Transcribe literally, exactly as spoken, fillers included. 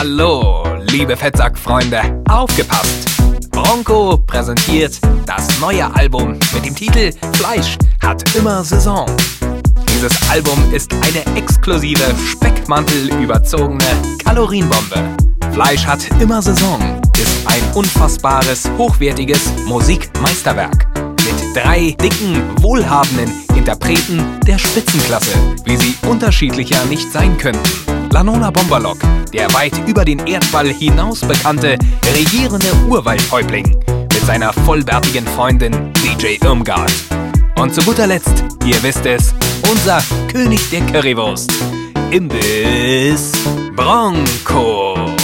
Hallo, liebe Fettsack-Freunde, aufgepasst! Bronco präsentiert das neue Album mit dem Titel Fleisch hat immer Saison. Dieses Album ist eine exklusive, speckmantelüberzogene Kalorienbombe. Fleisch hat immer Saison ist ein unfassbares, hochwertiges Musikmeisterwerk. Mit drei dicken, wohlhabenden Interpreten der Spitzenklasse, wie sie unterschiedlicher nicht sein könnten. Lanola Bomberlock, der weit über den Erdball hinaus bekannte, regierende Urwaldhäuptling mit seiner vollbärtigen Freundin D J Irmgard. Und zu guter Letzt, ihr wisst es, unser König der Currywurst, Imbiss Bronco.